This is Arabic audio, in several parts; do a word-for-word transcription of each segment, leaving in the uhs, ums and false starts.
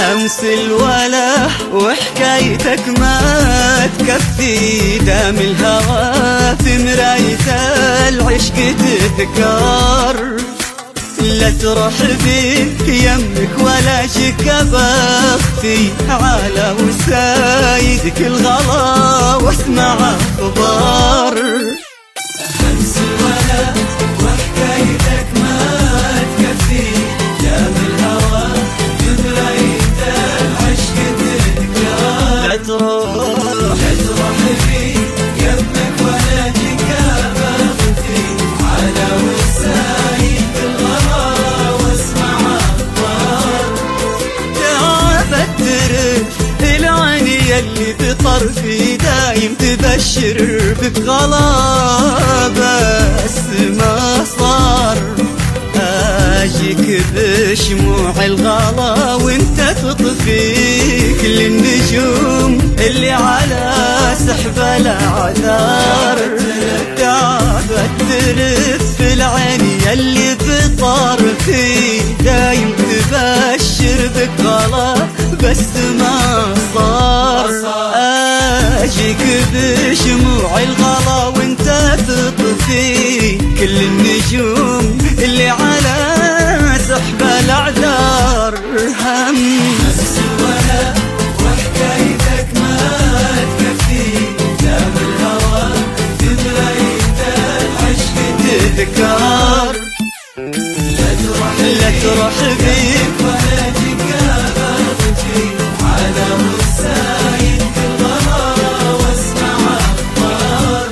همس الولا وحكايتك ما تكفي، دام الهوى في مراية العشق تذكر. لا تروح بيك يمك ولا شك بختي، على وسايدك الغلا واسمع اخبار. همس الولا وحكايتك ما تكفي، دام الهوى في مراية العشق تذكر. لا تروح لا تروح بيك يمك ولا شك بختي، على وسايدك الغلا واسمع اخبار. تعبت ترف العين يلي بطرفي دايم تبشر بك غلا، بس ما صار اجيك بشموع الغلا وانت تطفي كل النجوم اللي على سحب الاعذار. تعبت ترف العين يلي بطرفي دايم تبشر بك غلا، بس ما صار اجيك بشموع الغلا وانت تطفي كل النجوم اللي على سحب الاعذار. همس الولا وحكايتك ما تكفي، دام الهوى في مراية العشق تذكر. لا تروح لا تروح بيك ولا تكافتي، على وسايدك الغلا واسمع اخبار.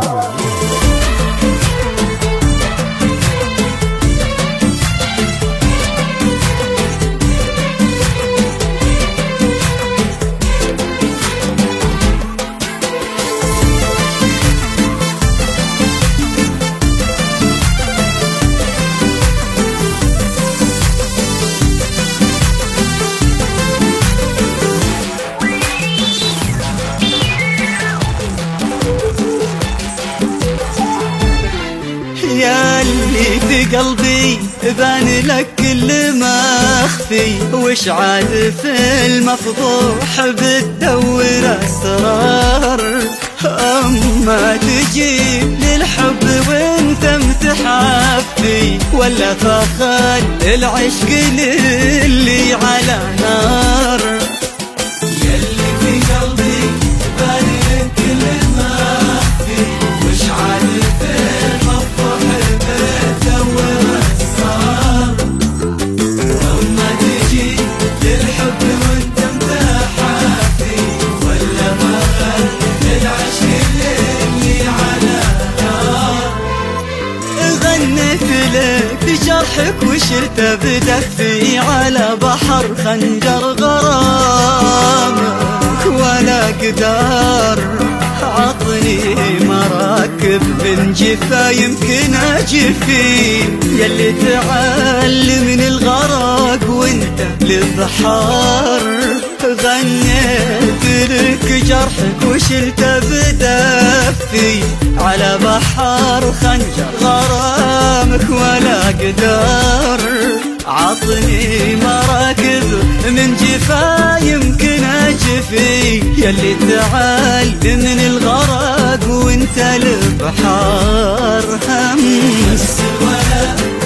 يا اللي في قلبي بان لك كل ما اخفي، وش عاد في المفضوح بتدور اسرار. اما تجيب للحب وانت متحفي، ولا فخر العشق للي على نار. يلي في قلبي بان لك كل ما اخفي، وش عاد في جرحك وشرت بدفي على بحر خنجر غرامك ولا قدار. عطني مراكب من جفا يمكن اجفي، يلي تعلم من الغرق وانت للبحار. غنيت لك جرحك وشلت بدفي على بحر خنجر غرامك ولا قدار. عطني مراكب من جفا يمكن اجفي، يلي تعال من الغرق وانت البحار. همس الولا